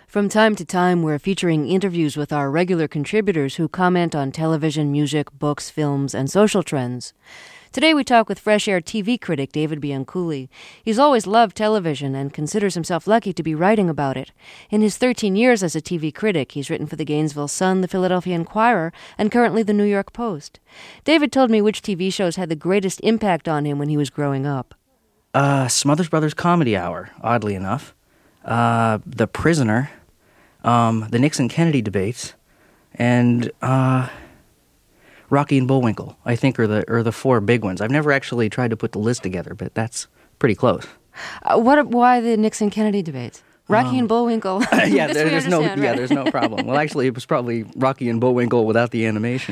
From time to time, we're featuring interviews with our regular contributors who comment on television, music, books, films, and social trends. Today we talk with Fresh Air TV critic David Bianculli. He's always loved television and considers himself lucky to be writing about it. In his 13 years as a TV critic, he's written for the Gainesville Sun, the Philadelphia Inquirer, and currently the New York Post. David told me which TV shows had the greatest impact on him when he was growing up. Smothers Brothers Comedy Hour, oddly enough. The Prisoner. The Nixon-Kennedy debates, and Rocky and Bullwinkle, I think, are the four big ones. I've never actually tried to put the list together, but that's pretty close. Why the Nixon-Kennedy debates? Rocky and Bullwinkle. There's no problem. Well, actually, it was probably Rocky and Bullwinkle without the animation.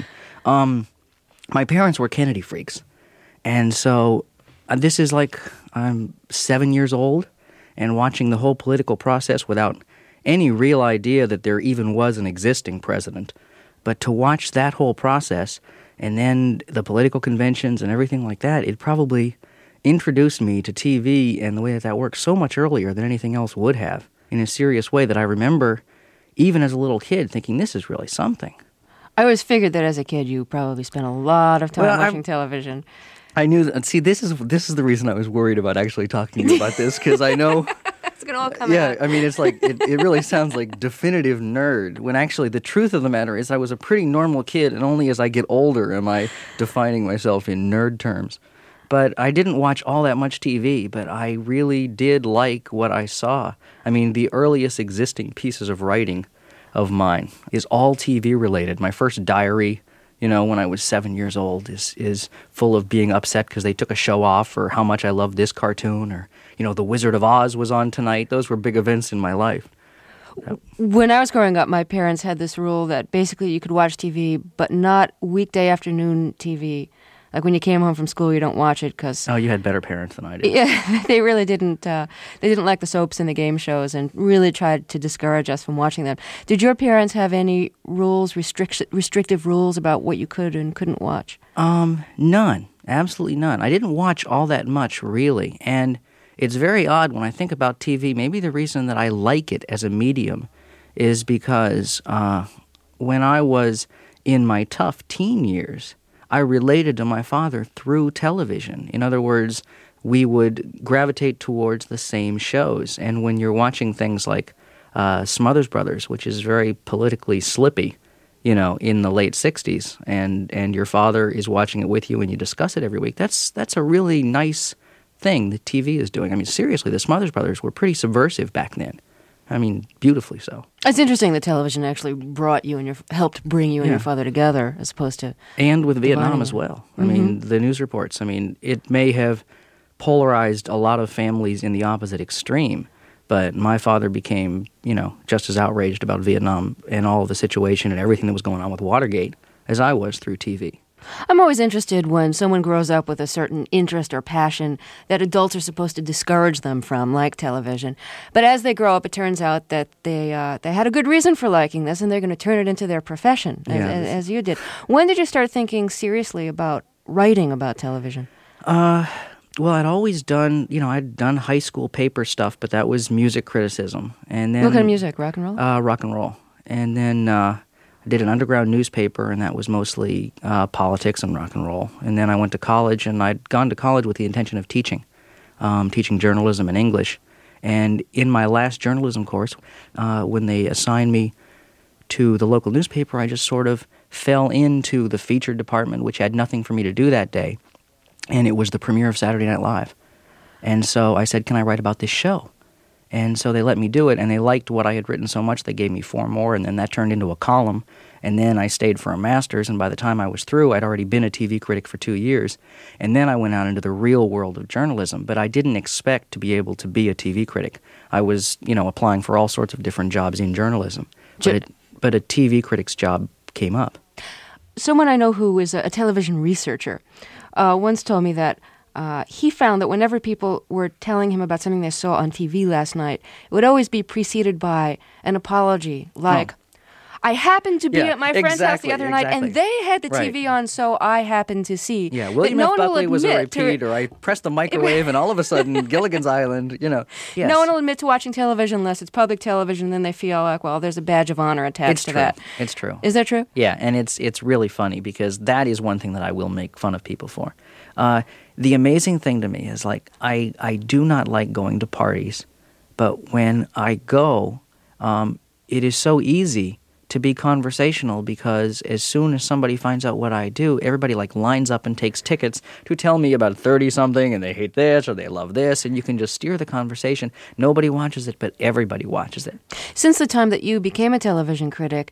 My parents were Kennedy freaks, and so this is like I'm 7 years old and watching the whole political process without any real idea that there even was an existing president. But to watch that whole process and then the political conventions and everything like that, it probably introduced me to TV and the way that works so much earlier than anything else would have, in a serious way that I remember, even as a little kid, thinking this is really something. I always figured that as a kid you probably spent a lot of time watching television. I knew that. See, this is the reason I was worried about actually talking to you about this, because I know... It's going to all come out. Yeah, I mean, it's like, it really sounds like definitive nerd, when actually the truth of the matter is I was a pretty normal kid, and only as I get older am I defining myself in nerd terms. But I didn't watch all that much TV, but I really did like what I saw. I mean, the earliest existing pieces of writing of mine is all TV related. My first diary, when I was 7 years old, is full of being upset because they took a show off, or how much I loved this cartoon, or, The Wizard of Oz was on tonight. Those were big events in my life. When I was growing up, my parents had this rule that basically you could watch TV, but not weekday afternoon TV. Like when you came home from school, you don't watch it because... Oh, you had better parents than I did. Yeah, they really didn't. They didn't like the soaps and the game shows, and really tried to discourage us from watching them. Did your parents have any rules, restrictive rules about what you could and couldn't watch? None. Absolutely none. I didn't watch all that much, really. And it's very odd when I think about TV. Maybe the reason that I like it as a medium is because when I was in my tough teen years, I related to my father through television. In other words, we would gravitate towards the same shows. And when you're watching things like Smothers Brothers, which is very politically slippy, in the late 60s, and your father is watching it with you and you discuss it every week, that's a really nice thing that TV is doing. I mean, seriously, the Smothers Brothers were pretty subversive back then. I mean, beautifully so. It's interesting that television actually brought you and helped bring you and your father together, as opposed to... And with Vietnam as well. I mean, the news reports, it may have polarized a lot of families in the opposite extreme, but my father became, just as outraged about Vietnam and all of the situation and everything that was going on with Watergate as I was through TV. I'm always interested when someone grows up with a certain interest or passion that adults are supposed to discourage them from, like television. But as they grow up, it turns out that they had a good reason for liking this, and they're going to turn it into their profession, as you did. When did you start thinking seriously about writing about television? Well, I'd always done, I'd done high school paper stuff, but that was music criticism. And then, what kind of music? Rock and roll? Rock and roll. And then I did an underground newspaper, and that was mostly politics and rock and roll. And then I went to college, and I'd gone to college with the intention of teaching journalism and English. And in my last journalism course, when they assigned me to the local newspaper, I just sort of fell into the featured department, which had nothing for me to do that day. And it was the premiere of Saturday Night Live. And so I said, can I write about this show? And so they let me do it, and they liked what I had written so much, they gave me 4 more, and then that turned into a column. And then I stayed for a master's, and by the time I was through, I'd already been a TV critic for 2 years. And then I went out into the real world of journalism, but I didn't expect to be able to be a TV critic. I was, applying for all sorts of different jobs in journalism. But a TV critic's job came up. Someone I know who is a television researcher once told me that he found that whenever people were telling him about something they saw on TV last night, it would always be preceded by an apology, like, I happened to be Yeah, at my friend's house the exactly, other night, exactly. and they had the Right. TV on, so I happened to see. Yeah, But William no F. one will Buckley was a admit to- repeat, or I pressed the microwave and all of a sudden Gilligan's Island, Yes. No one will admit to watching television unless it's public television. Then they feel like, well, there's a badge of honor attached It's to true. that. It's true. Is that true? Yeah, and it's really funny because that is one thing that I will make fun of people for. The amazing thing to me is like I do not like going to parties, but when I go, it is so easy to be conversational because as soon as somebody finds out what I do, everybody like lines up and takes tickets to tell me about 30-something and they hate this or they love this, and you can just steer the conversation. Nobody watches it, but everybody watches it. Since the time that you became a television critic,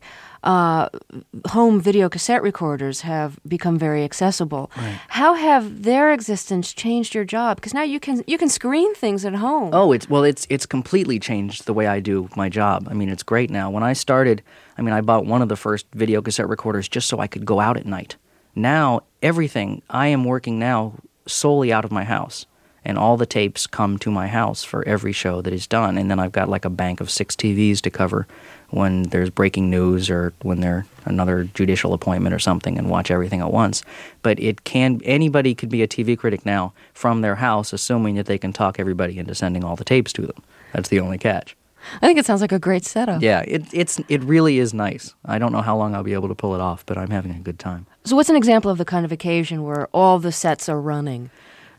home video cassette recorders have become very accessible. Right. How have their existence changed your job? Because now you can screen things at home. Oh, it's completely changed the way I do my job. I mean, it's great now. When I started, I bought one of the first video cassette recorders just so I could go out at night. Now, everything, I am working now solely out of my house. And all the tapes come to my house for every show that is done. And then I've got like a bank of 6 TVs to cover when there's breaking news or when there's another judicial appointment or something, and watch everything at once. But anybody could be a TV critic now from their house, assuming that they can talk everybody into sending all the tapes to them. That's the only catch. I think it sounds like a great setup. Yeah, it really is nice. I don't know how long I'll be able to pull it off, but I'm having a good time. So what's an example of the kind of occasion where all the sets are running?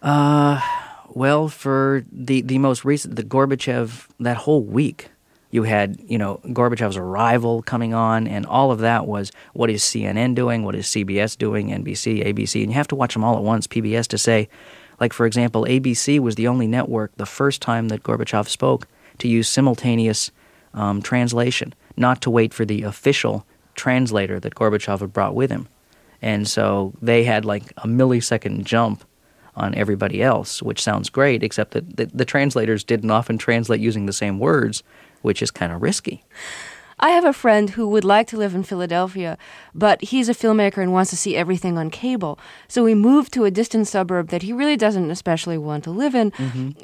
Well, for the most recent, the Gorbachev, that whole week, you had, Gorbachev's arrival coming on, and all of that was, what is CNN doing, what is CBS doing, NBC, ABC, and you have to watch them all at once, PBS, to say, like, for example, ABC was the only network the first time that Gorbachev spoke to use simultaneous translation, not to wait for the official translator that Gorbachev had brought with him. And so they had like a millisecond jump on everybody else, which sounds great, except that the translators didn't often translate using the same words, which is kind of risky. I have a friend who would like to live in Philadelphia, but he's a filmmaker and wants to see everything on cable. So he moved to a distant suburb that he really doesn't especially want to live in,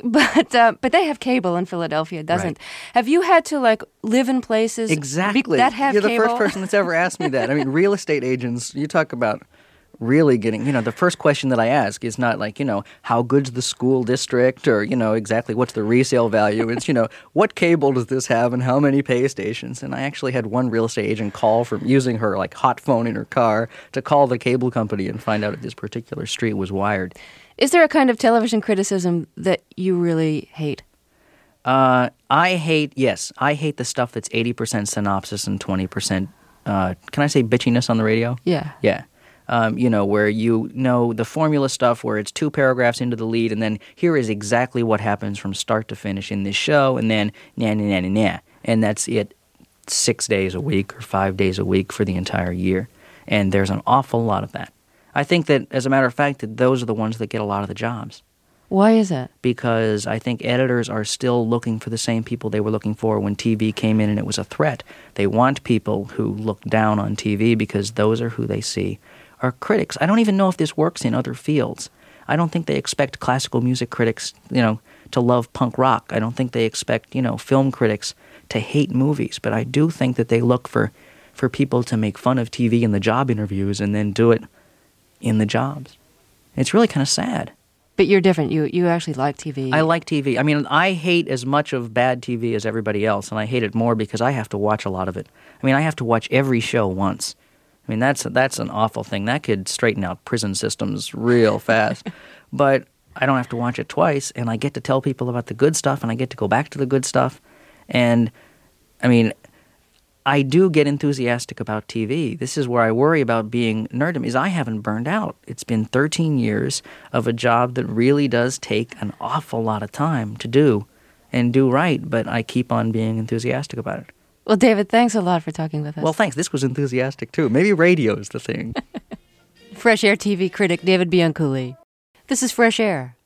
but they have cable in Philadelphia, doesn't. Right. Have you had to like live in places Exactly. that have You're the cable? first person that's ever asked me that. I mean, real estate agents, you talk about really getting, the first question that I ask is not like, how good's the school district or, exactly what's the resale value. It's, what cable does this have and how many pay stations? And I actually had one real estate agent call from using her like hot phone in her car to call the cable company and find out if this particular street was wired. Is there a kind of television criticism that you really hate? I hate the stuff that's 80% synopsis and 20%, can I say bitchiness on the radio? Yeah. Yeah. Where the formula stuff where it's 2 paragraphs into the lead and then here is exactly what happens from start to finish in this show and then nah. And that's it 6 days a week or 5 days a week for the entire year. And there's an awful lot of that. I think that, as a matter of fact, that those are the ones that get a lot of the jobs. Why is that? Because I think editors are still looking for the same people they were looking for when TV came in and it was a threat. They want people who look down on TV because those are who they see are critics. I don't even know if this works in other fields. I don't think they expect classical music critics, to love punk rock. I don't think they expect, film critics to hate movies. But I do think that they look for people to make fun of TV in the job interviews and then do it in the jobs. It's really kind of sad. But you're different. You actually like TV. I like TV. I mean, I hate as much of bad TV as everybody else, and I hate it more because I have to watch a lot of it. I mean, I have to watch every show once. I mean, that's an awful thing. That could straighten out prison systems real fast. But I don't have to watch it twice, and I get to tell people about the good stuff, and I get to go back to the good stuff. And, I mean, I do get enthusiastic about TV. This is where I worry about being nerdum, is I haven't burned out. It's been 13 years of a job that really does take an awful lot of time to do and do right, but I keep on being enthusiastic about it. Well, David, thanks a lot for talking with us. Well, thanks. This was enthusiastic, too. Maybe radio is the thing. Fresh Air TV critic David Bianculli. This is Fresh Air.